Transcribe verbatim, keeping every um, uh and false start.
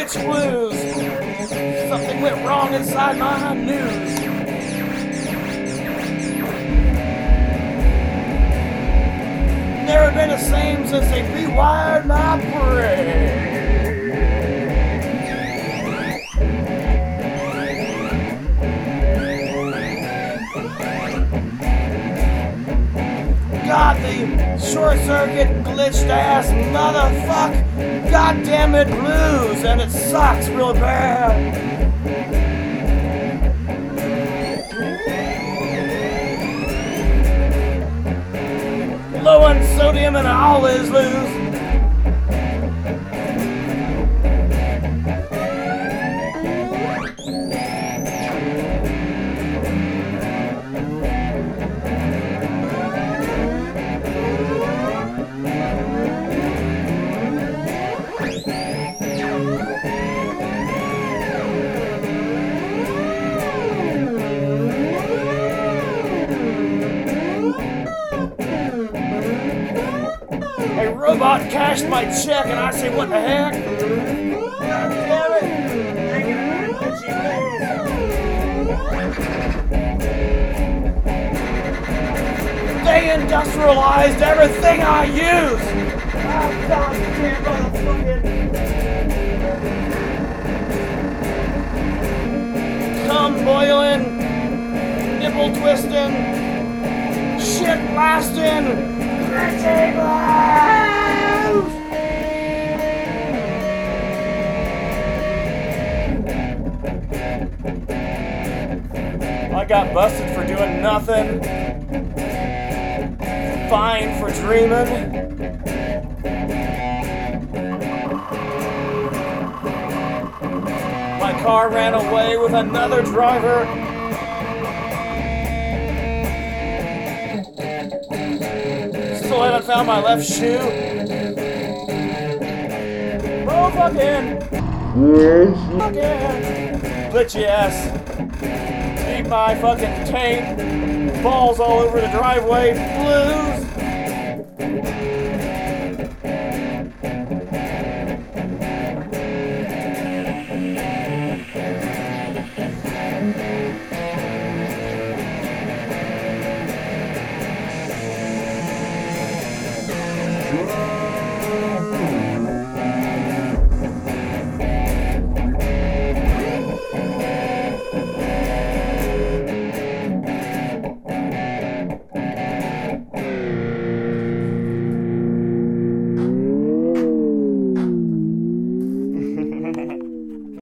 much clues. Something went wrong inside my news. Never been the same since they rewired my brain. Got the short circuit glitched ass motherfuck goddamn it blues, and it sucks real bad. Low in sodium and I always lose. Robot cashed my check and I say, what the heck? God damn it! They industrialized everything I use! Oh, God damn motherfucking... Cum boiling, nipple twisting, shit blasting, crazy blues! I got busted for doing nothing. Fine for dreaming. My car ran away with another driver. Still haven't found my left shoe. Oh, fucking. Fucking. Glitchy ass. Eat my fucking taint. Balls all over the driveway. Blues.